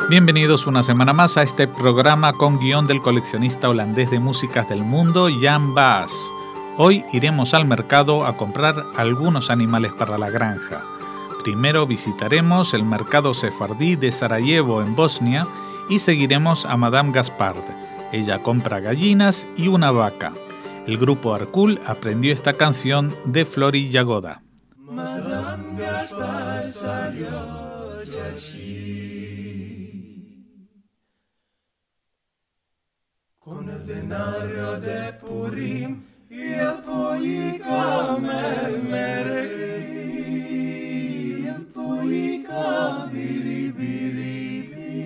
Bienvenidos una semana más a este programa con guión del coleccionista holandés de músicas del mundo, Jan Baas. Hoy iremos al mercado a comprar algunos animales para la granja. Primero visitaremos el mercado sefardí de Sarajevo en Bosnia y seguiremos a Madame Gaspard. Ella compra gallinas y una vaca. El grupo Arcul aprendió esta canción de Flori Jagoda. Madame Gaspard salió con el denaro de Purim y el pollico mermerí, el pollico biribiribí.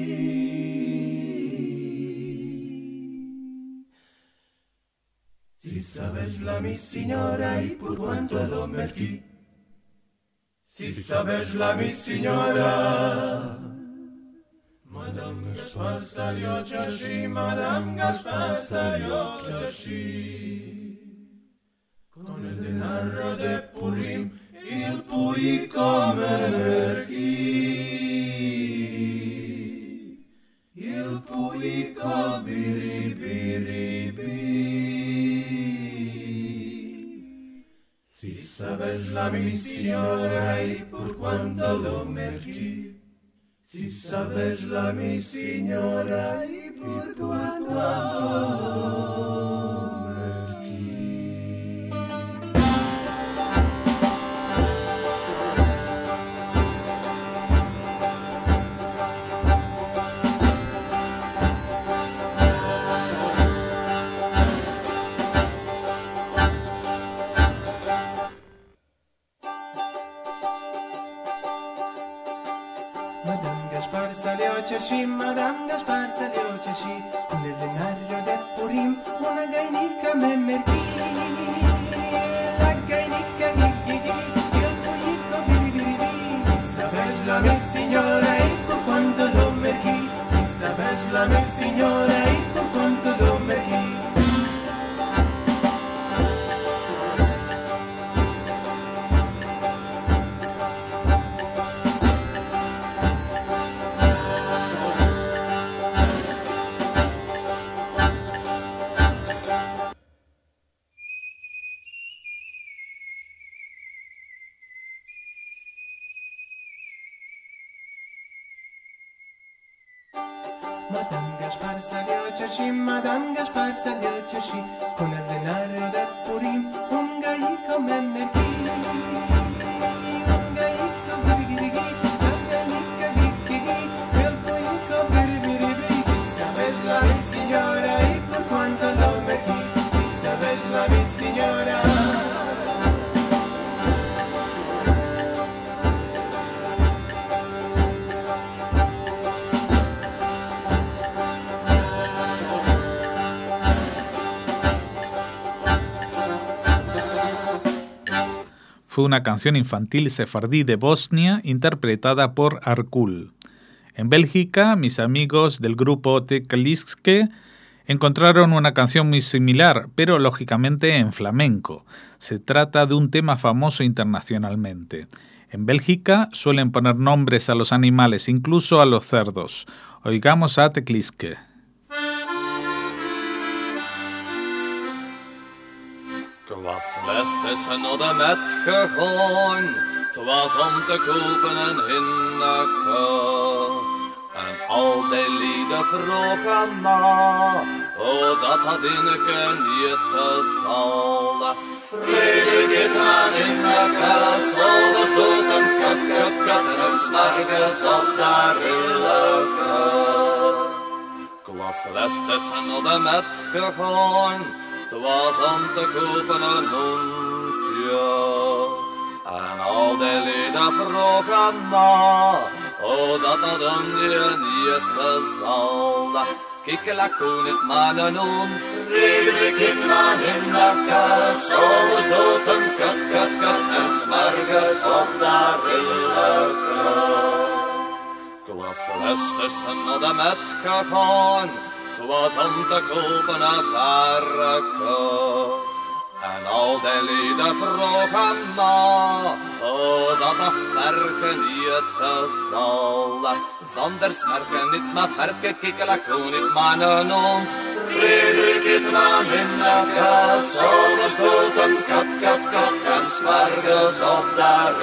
Si sabes la mi signora y por cuánto lo merquí, si sabes la mi signora. Madame Gaspard salió chashi, Madame Gaspard salió chashi, con el denaro de Purim y el pollico merquí, y el pollico biribiribí. Si sabes la mi signora y por cuánto lo merquí, si sabes la mi signora y por cuánto merquí. Madame Gaspard salió chashi, Madame Gaspard salió chashi, con el denaro de Purim una gainica me merquí. La gainica gui-gui-gui y el pollico biribiribí. Si sabes la mi signora y por cuánto lo merquí, si sabes la mi signora y por cuánto lo merquí. Madame Gaspard salió chashi, Madame Gaspard salió chashi, con el denaro de Purim un gallico me merquí. Un gallico biribiribí, la gallica gui-gui-gui, el pollico biribiribí. Si sabes la mi signora y por cuánto lo merquí, si sabes la mi signora. Fue una canción infantil sefardí de Bosnia interpretada por Arcul. En Bélgica, mis amigos del grupo Tekliske encontraron una canción muy similar, pero lógicamente en flamenco. Se trata de un tema famoso internacionalmente. En Bélgica suelen poner nombres a los animales, incluso a los cerdos. Oigamos a Tekliske. Ik was lessen naar de met gegaan, het was om te kopen een hinneke. En al die lieden vroegen maar, oh dat had hinneke niet te zal. Vredig het aan hinneke, zo was dood een kat, kat, kat, en een s'morgens op de rulleke. Ik was lessen naar de met gegaan, het was om te kopen een hondje. En al die lieden vroegen maar, oh dat had hondje niet te zal. Kijk, la koen het maar een hond, Frederik het maar in de kas. Zo was dood een kat, kat, kat, en s'morgens op de rulleke. Ik was lessen naar de met gegaan, het was om te kopen een varken. En al die lieden vroegen maar, oh dat varken eten zal. Van der smerken niet maar varken, kikkelakoen niet maar een oom. Frederik het man in de kas, s'avonds doet een kat, en s'morgens op de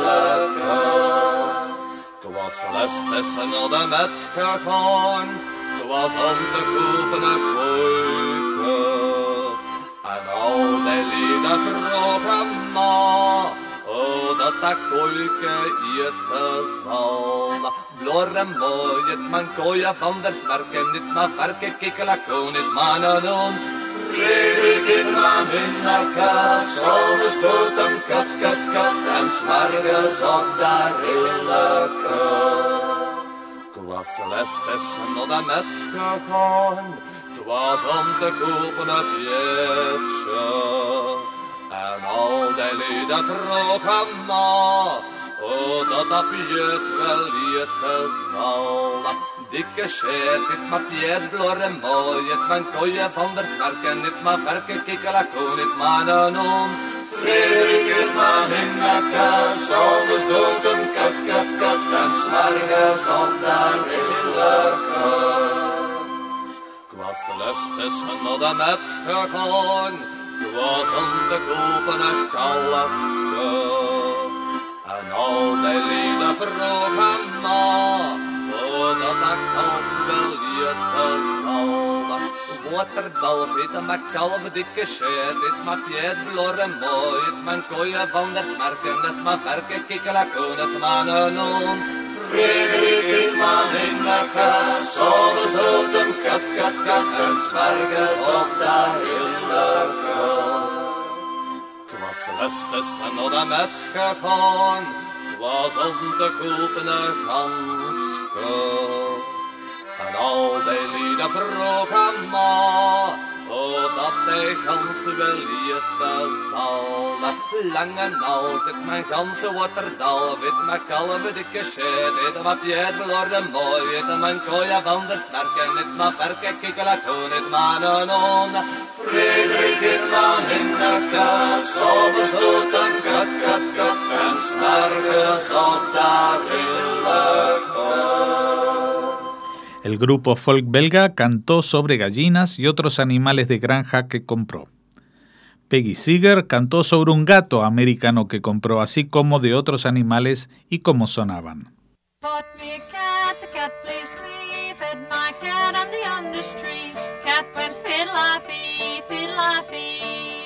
rilleke. Toen was Lestes naar de met gegaan, toen was om te kopen een koeike. En al die lieden vroegen maar, dat koeike eten zal. Blor en mooi, het man kooien van der smerken, niet maar varken, kikkelakoen, niet maar een oom. Frederik het man in de kas, s'avonds doet een kat, en s'morgens op de rilleke. Toen was Lestes naar de met gegaan, toen was om te kopen een pjeetje. En al die lieden vroegen maar, dat pjet wel eten zal. Dikke shit, het maar pjet, blor en mooi, het man kooien van der smerken, het maar varken, kikkelakoen, het maar een oom. Frederik het man in de kas, s'avonds doet een kat, en s'morgens op de rilleke. Ik was Lestes naar de met gegaan, ik was om te kopen een kalfje. En al die lieden vroegen maar, dat kalf wel eten zal. Waterdalf, het maar kalf, dikke shit, het maar pjet, blor en mooi, het man kooien van der smerken, des maar varken, kikkelakoen, des maar een oom. Frederik het man in de kas, s'avonds doet een kat, en s'morgens op de rilleke. Ik was Lestes naar de met gegaan, ik was om te kopen een ganske. En al die lieden vroegen maar, dat die gans wel eten zal. Lang en nauw zit mijn ganse waterdal, wit mijn kalve dikke shit, eten maar pjet, blor en mooi, eten mijn kooien van der smerken, eten maar varken, kikkelakoen, eten maar een oom. Frederik het man in de kas, s'avonds doet een kat, en s'morgens op de rilleke. El grupo folk belga cantó sobre gallinas y otros animales de granja que compró. Peggy Seeger cantó sobre un gato americano que compró, así como de otros animales y cómo sonaban. Bought me a cat, the cat pleased me, fed my cat on the unders tree. Cat went fiddle-a-fee, fiddle-a-fee.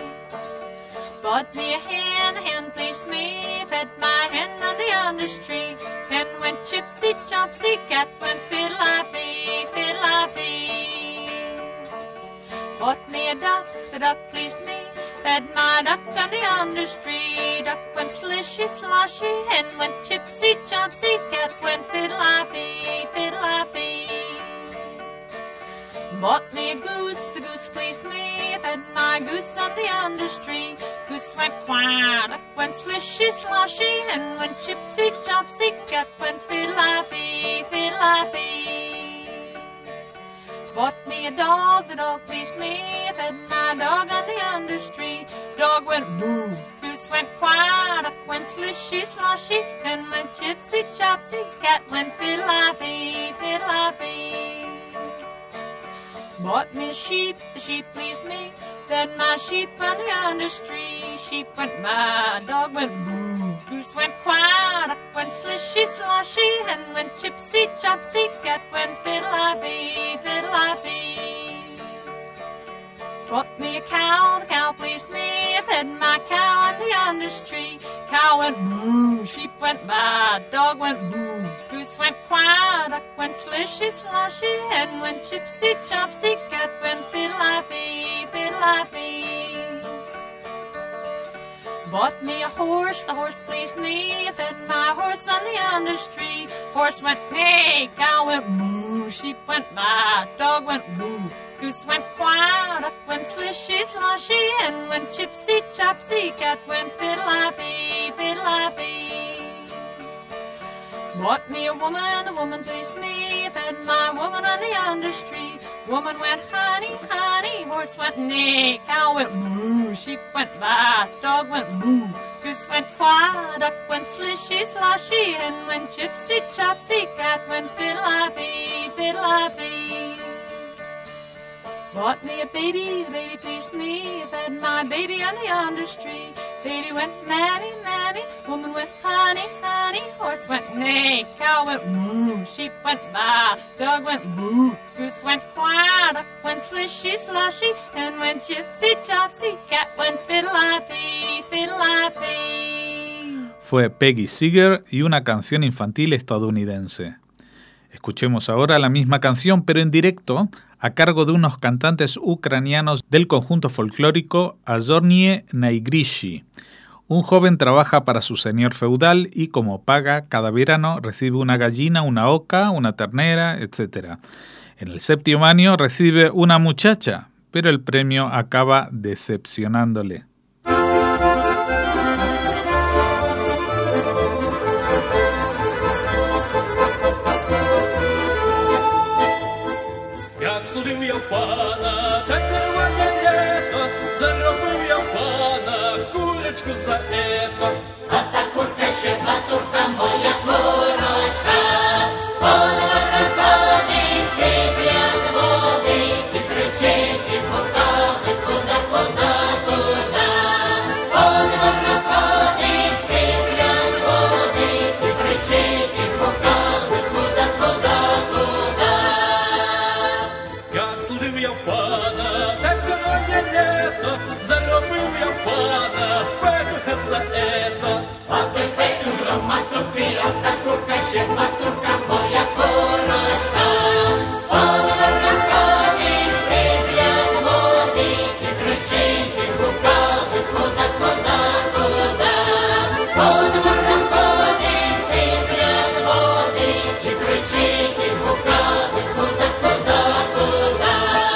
Bought me a hen, the hen pleased me, fed my hen on the unders tree. Hen went chipsy-chopsy, cat went fiddle-a-fee, fiddle-a-fee. Bought me a duck, the duck pleased me, fed my duck on the unders tree. Duck went slishy-sloshy, hen went chipsy-chopsy, cat went fiddle-a-fee, fiddle-a-fee. Bought me a goose, the goose pleased me, fed my goose on the unders tree. Goose went quack, duck went slishy-sloshy, hen went chipsy-chopsy, cat went fiddle-a-fee, fiddle-a-fee. Bought me a dog, the dog pleased me, fed my dog on the unders tree. Dog went moo, goose went quack, duck went slishy-sloshy, hen went chipsy-chopsy, cat went fiddle-a-fee, fiddle-a-fee. Bought me a sheep, the sheep pleased me, fed my sheep on the unders tree. Sheep went mad, dog went moo, goose went quack, duck went slishy-sloshy, hen went chipsy-chopsy, cat went fiddle-a-fee, fiddle-a-fee. Bought me a cow, the cow pleased me, I fed my cow on the unders tree. Cow went moo, sheep went mad, dog went moo, goose went quack, duck went slishy-sloshy, hen went chipsy-chopsy, cat went fiddle-a-fee, fiddle-a-fee. Bought me a horse, the horse pleased me, I fed my horse on the unders tree. Horse went neigh, cow went moo, sheep went mad, dog went moo, goose went quack, duck went slishy-sloshy, hen went chipsy-chopsy, cat went fiddle-a-fee, fiddle-a-fee. Bought me a woman, the woman pleased me, I fed my woman on the unders tree. Woman went honey, honey, horse went neigh, cow went moo, sheep went mad, dog went moo, goose went quack, duck went me a baby, the baby pleased me. I fed my baby on the yonder tree. Baby went mammy, mammy, woman went honey, honey, horse went neigh, cow went moo, sheep went baa, dog went boo, goose went quack, duck went slishy, slushy, hen went gypsy, chopsy, cat went fiddle-I-fee, fiddle-I-fee. Fue Peggy Seeger y una canción infantil estadounidense. Escuchemos ahora la misma canción, pero en directo, a cargo de unos cantantes ucranianos del conjunto folclórico Azornie Naigrishi. Un joven trabaja para su señor feudal y como paga cada verano recibe una gallina, una oca, una ternera, etc. En el séptimo año recibe una muchacha, pero el premio acaba decepcionándole. Служив я пана, так нормально лето, заробив я пана, курочку за это. А та курка ще батурка моя хороша, полова проходить, цыплят водить, і кричить, і гукати, куда, куда, куда. Полова проходить, цыплят водить, і кричить, і гукати, куда, куда, куда. Служив я пана, так коронє лето, заробив я пана, петуха за это. А ти петуха, матухи, а та курка ще матурка моя хороша. Полова проходить, сиплять водить, і кричить, і гукати, куда, куда, куда. Полова проходить, сиплять водить, і кричить, і гукати, куда, куда, куда.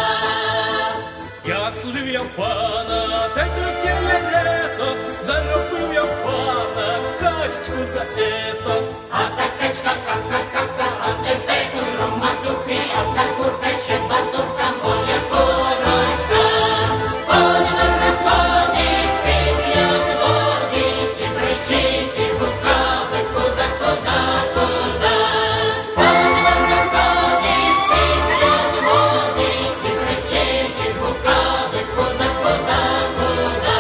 Як служив я пана, так летіло лето, заробив я пана, качку за это. А та качка, ка-ка-ка-ка, а ти петуха, матухи, а та курка ще батурка моя хороша. Полова проходить, сиплять водить, і кричить, і гукати, куда, куда, куда. Полова проходить, сиплять водить, і кричить, і гукати, куда, куда, куда.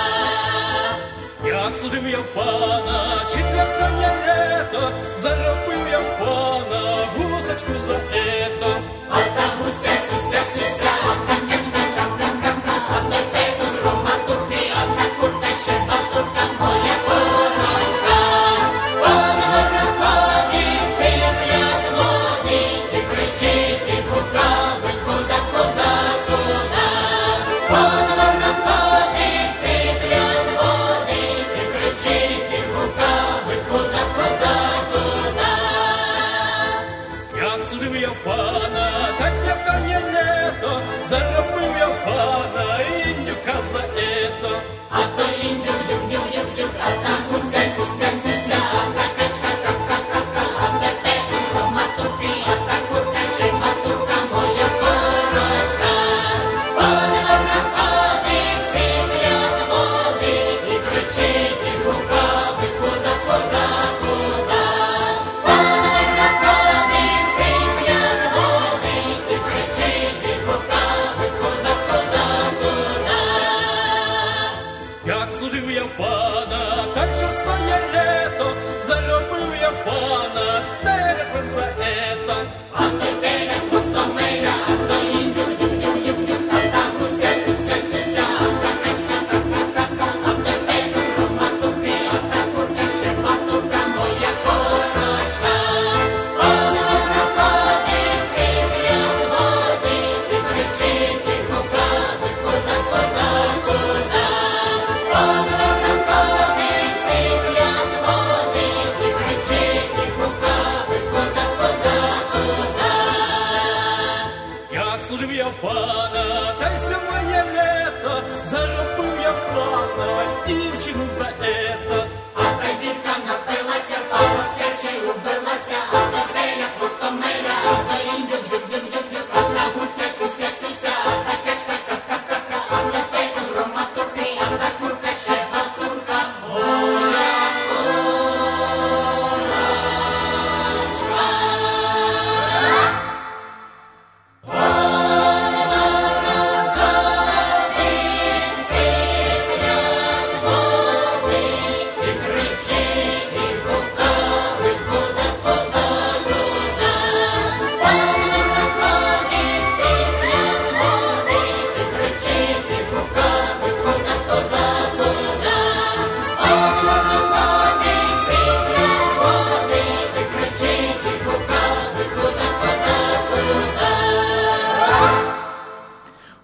Як служив я пана, четвертое лето, заробив я пана, гусочку за это. А та гуся, суся, суся, а та качка, ка-ка-ка-ка, а ти петуха, матухи, а та курка ще батурка моя хороша. Полова проходить, сиплять водить, і кричить, і гукати, куда, куда, куда. Полова проходить, сиплять водить, і кричить, і гукати, куда, куда, куда. Як служив я пана, так летає лето, заробив я пана, індюка за это. А то індюк, дюк, дюк, дюк, дюк, а та гуся, суся, суся, а та качка, ка-ка-ка-ка, а те петуха, матухи, а та курка ще матурка моя хороша. Полова проходить, сиплять водить, і кричить, і гукати, куда, куда, куда. Полова проходить, сиплять водить, і кричить, і гукати, куда, куда, куда. Як служив я пана, так шостое лето, заробив я пана, терпи за это. А то теля, пустомеля, а то індюк, дюк, дюк, дюк, дюк, а та гуся, суся, суся, а та качка, ка-ка-ка-ка, а те петуха, матухи, а та курка ще матурка моя хороша. Полова проходить, сиплять водить, і кричить, і гукати, куда, куда, куда. Полова проходить, сиплять водить, і кричить, і гукати, куда, куда, куда. Як служив я пана, та й сьомає лето, заробив я пана, дівчину за это. А та дівка напилася, пала спляче й убилася, а та теля пустомеля, а та індюк, дюк, дюк, дюк, дюк, а та гуся, суся, суся, а та качка, ка-ка-ка-ка, а та петуха, матухи, а та курка ще батурка моя хороша.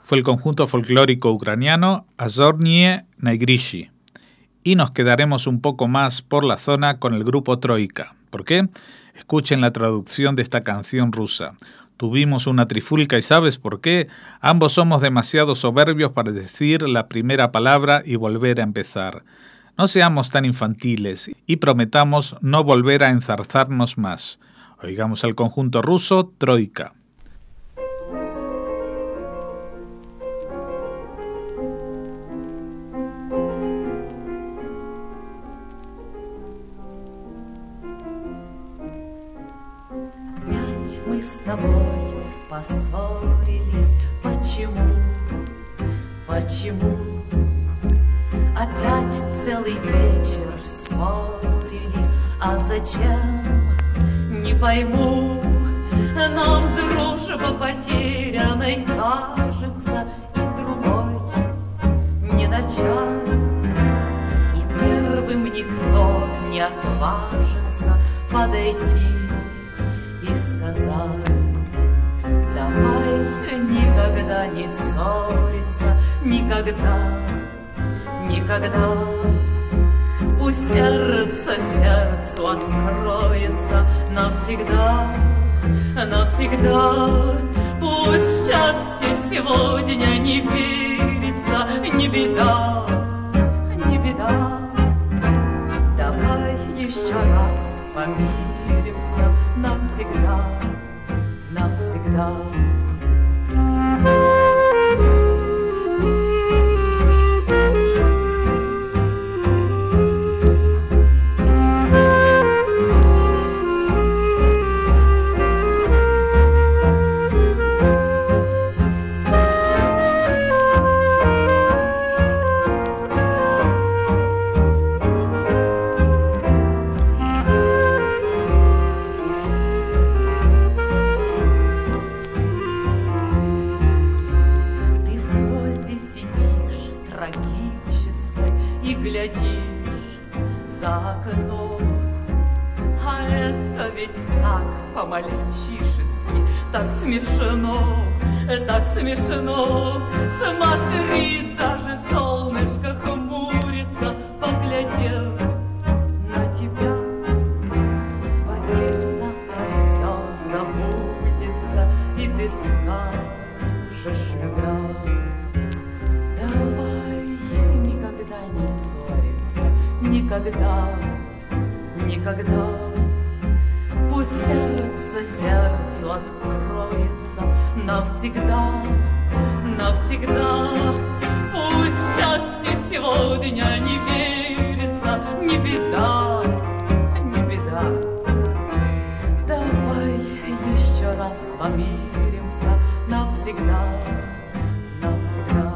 fue el conjunto folclórico ucraniano Azornie Naigrishi. Y nos quedaremos un poco más por la zona con el grupo Troika. ¿Por qué? Escuchen la traducción de esta canción rusa. Tuvimos una trifulca y ¿sabes por qué? Ambos somos demasiado soberbios para decir la primera palabra y volver a empezar. No seamos tan infantiles y prometamos no volver a enzarzarnos más. Oigamos al conjunto ruso Troika. Мы с тобой поссорились. Почему? Почему? Опять целый вечер спорили. А зачем? Не пойму. Нам дружба потерянной кажется, и другой не начать. И первым никто не отважится подойти и сказать: давай никогда не ссориться, никогда, никогда. Пусть сердце сердцу откроется навсегда, навсегда. Пусть в счастье сегодня не верится, не беда, не беда. Давай еще раз помиримся навсегда, навсегда. По-мальчишески, так смешно, так смешно. Смотри, даже солнышко хмурится, поглядел на тебя. Поверь, завтра все забудется, и ты скажешь любя: давай никогда не ссориться, никогда, никогда. Пусть сердце сердцу откроется навсегда, навсегда. Пусть в счастье сегодня не верится, не беда, не беда. Давай еще раз помиримся навсегда, навсегда.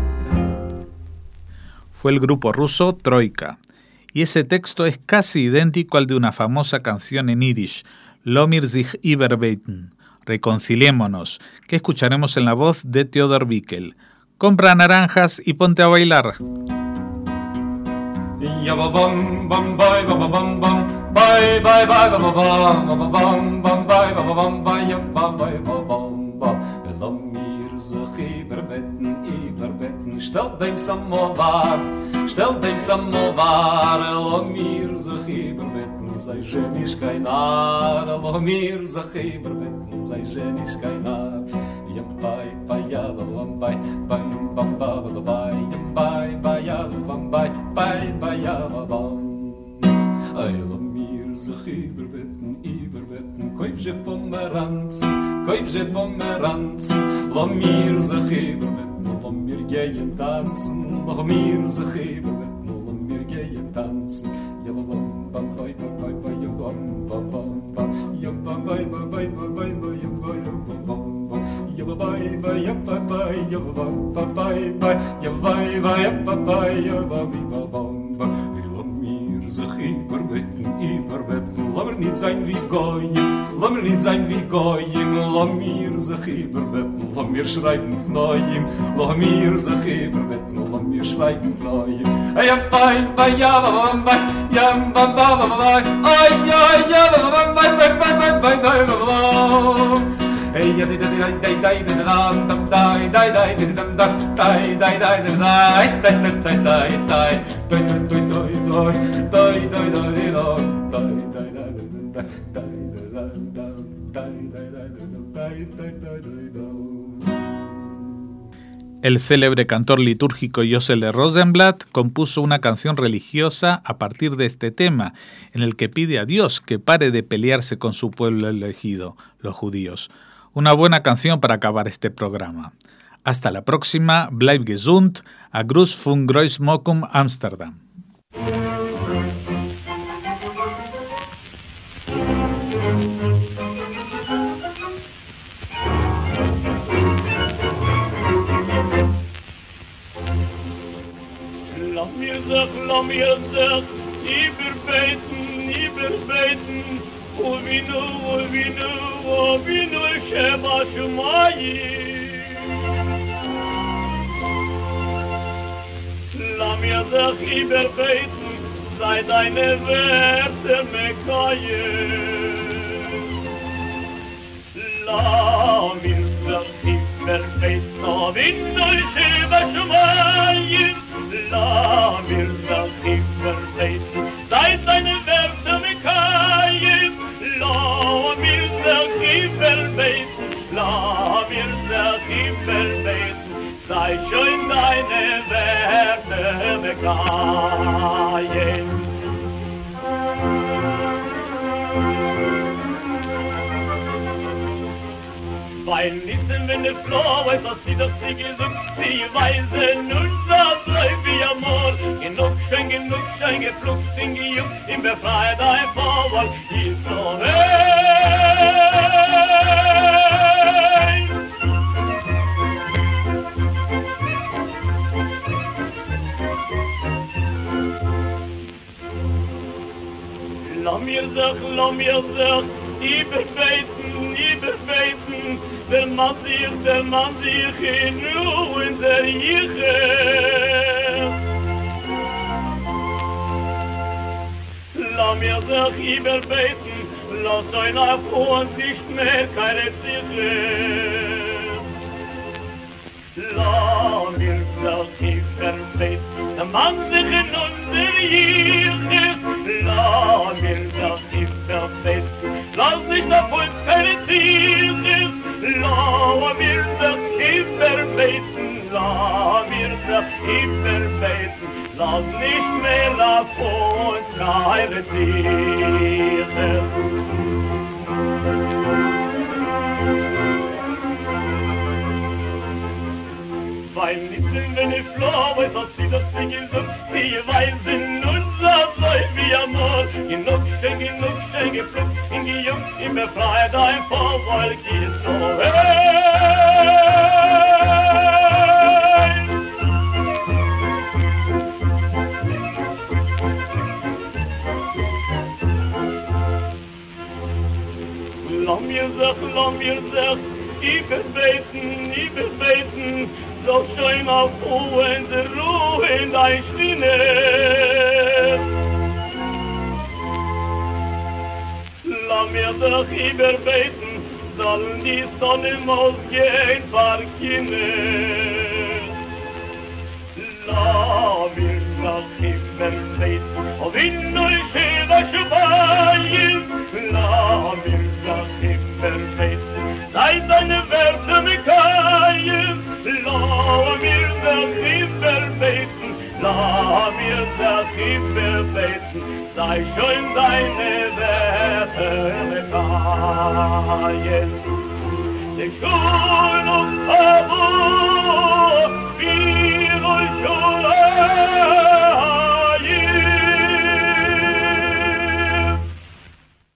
Fue el grupo ruso Troika. Y ese texto es casi idéntico al de una famosa canción en yiddish, Lomir sich überbeten, reconciliémonos, que escucharemos en la voz de Theodor Bickel. Compra naranjas y ponte a bailar. Stell dem Samovar, lo mir sich überbetten, sei genisch kein Ar, lo mir sich überbetten, sei genisch kein Ar. Yam bai bai ya lam bai bai bam ba ba bai yam bai bai ya lam bai bai bai ya bam. Ay lo mir sich überbetten, koivje pomeranz, lo mir sich überbetten, lo mir gehen tanzen, lo mir sich überbetten, lo mir gehen tanzen. Ja bam bam bai bai bai ya bam bam bam ya bam bai bai bai bai bai ya bam bam ya bai bai ya bai ya bam bai bai ya bai bai ya bai ya bam bam. Sich überbetten, lass mir nicht sein wie Goyim, lass mir nicht sein wie Goyim, lass mir sich überbetten, lass mir schreiben Neuim, lass mir sich überbetten, lass mir schreiben Neuim. Ay, bye, bye, ya, bye, bye, ya, bye, bye, bye, ay, ya, ya, bye, bye, bye, bye, bye, bye, bye, bye. Hey, El célebre cantor litúrgico Josele Rosenblatt compuso una canción religiosa a partir de este tema, en el que pide a Dios que pare de pelearse con su pueblo elegido, los judíos. Una buena canción para acabar este programa. Hasta la próxima, bleib gesund, a Gruß von Groß Mokum Amsterdam. Laat mir zeg, überbeten, o vino, Shema Shumayim. Laat mir zeg, überbeten, sei deine Werte Mekayim. Laat mir zeg, überbeten, o vino, Shema Shumayim. La mir sachim verbeten, sei deine Werte Mekayim. La mir sachim verbeten, la mir sachim verbeten, sei schön deine Werte Mekayim. Weil nissen, wenn die Frau weiß, dass sie das sie gesund, sie weisen unser Bleib wie Amor. Genug schön gepflugt, sind gejuckt, im Befreit ein Vorwall, Israel. Lass mir sag, überbeten, der Mann sich in Ruhe in der Jiche. Lass mir sag, überbeten, lass euch nach und nicht mehr keine Ziche. Lass mir sag, überbeten, der Mann sich in unser Jiche. Lass mir sag, überbeten, lass nicht auf uns keine Ziele. Lass mir das überbeten, lass mir das überbeten, lass nicht mehr auf uns keine Ziele. Weil nissen, wenn ich froh weiß, dass sie das Ding ist, sie weisen unser Bleib wie Amor. Genug schön gepflugt, in gejuckt, im Befreit ein Vorwall, Israel. Lass mir sag, überbeten, so schön auf Ruhe in dein Stimme. Lass mir doch überbeten, sollen die Sonne ausgehen, Parkine. Lass mir doch überbeten, auf in euch Sheva Shumayim. Lass mir doch überbeten, sei deine Werte Mekayim. Lass mir doch überbeten, lass mir doch überbeten, sei schön deine Werte Mekayim. Die Schön und Abo, wir euch